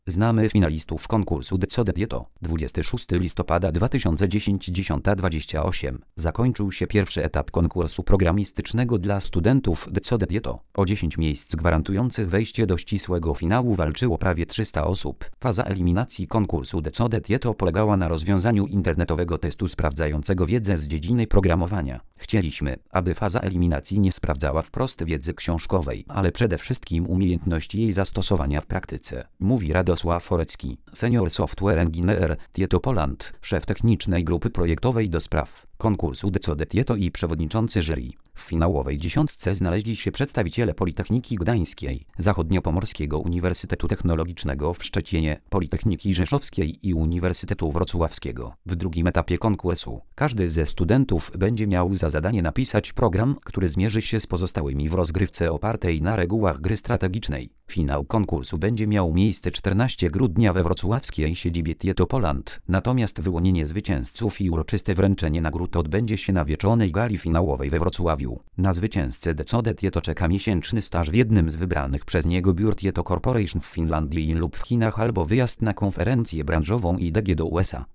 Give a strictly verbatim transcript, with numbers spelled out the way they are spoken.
Znamy finalistów konkursu Decode Tieto. dwudziestego szóstego listopada dwa tysiące dziesiątego, dziesiąta dwadzieścia osiem. Zakończył się pierwszy etap konkursu programistycznego dla studentów Decode Tieto. O dziesięć miejsc gwarantujących wejście do ścisłego finału walczyło prawie trzysta osób. Faza eliminacji konkursu Decode Tieto polegała na rozwiązaniu internetowego testu sprawdzającego wiedzę z dziedziny programowania. Chcieliśmy, aby faza eliminacji nie sprawdzała wprost wiedzy książkowej, ale przede wszystkim umiejętności jej zastosowania w praktyce, mówi Radosław Orecki, senior software engineer, Tieto Poland, szef technicznej grupy projektowej do spraw konkursu Decode Tieto i przewodniczący jury. W finałowej dziesiątce znaleźli się przedstawiciele Politechniki Gdańskiej, Zachodniopomorskiego Uniwersytetu Technologicznego w Szczecinie, Politechniki Rzeszowskiej i Uniwersytetu Wrocławskiego. W drugim etapie konkursu każdy ze studentów będzie miał za zadanie napisać program, który zmierzy się z pozostałymi w rozgrywce opartej na regułach gry strategicznej. Finał konkursu będzie miał miejsce czternastego grudnia we wrocławskiej siedzibie Tieto Poland, natomiast wyłonienie zwycięzców i uroczyste wręczenie nagród odbędzie się na wieczornej gali finałowej we Wrocławiu. Na zwycięzcę Decode Tieto czeka miesięczny staż w jednym z wybranych przez niego biur Tieto Corporation w Finlandii lub w Chinach albo wyjazd na konferencję branżową i D G do U S A.